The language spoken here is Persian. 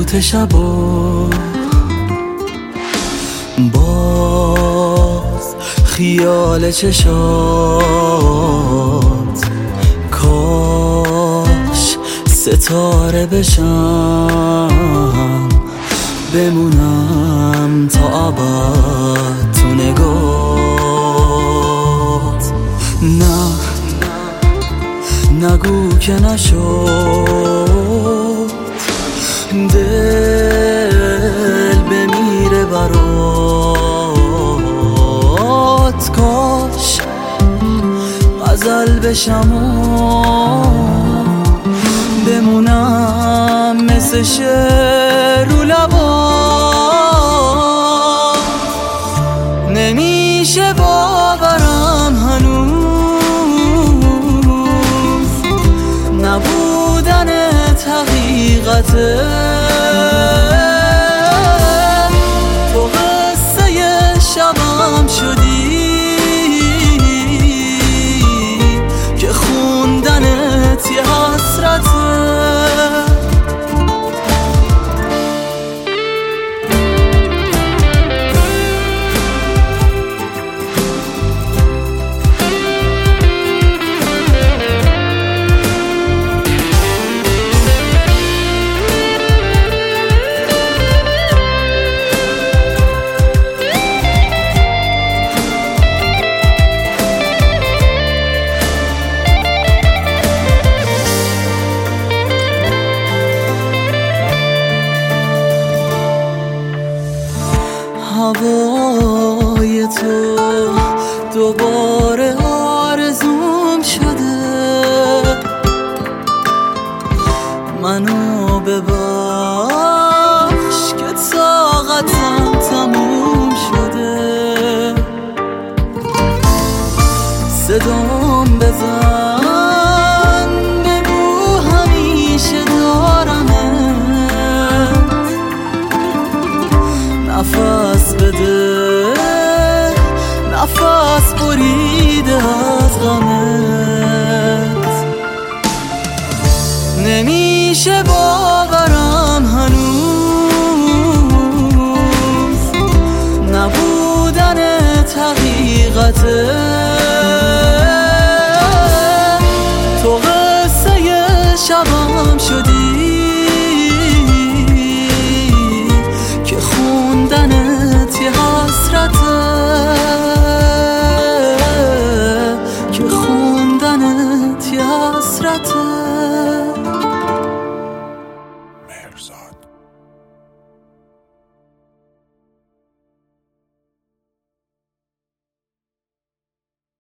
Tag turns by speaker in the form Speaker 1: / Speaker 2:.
Speaker 1: سکوت شبا باز خیال چشات کاش ستاره بشم بمونم تا ابد تو نگات. نه نگو که نشد دل بمیره برات کاش غزل بشم و بمونم مثل شعر رو لبات. نمیشه باورم هنوز نبودنت حقیقته تو قصه شبم شدی که خوندنت یه حسرته. هوای تو دوباره آرزوم شده منو ببر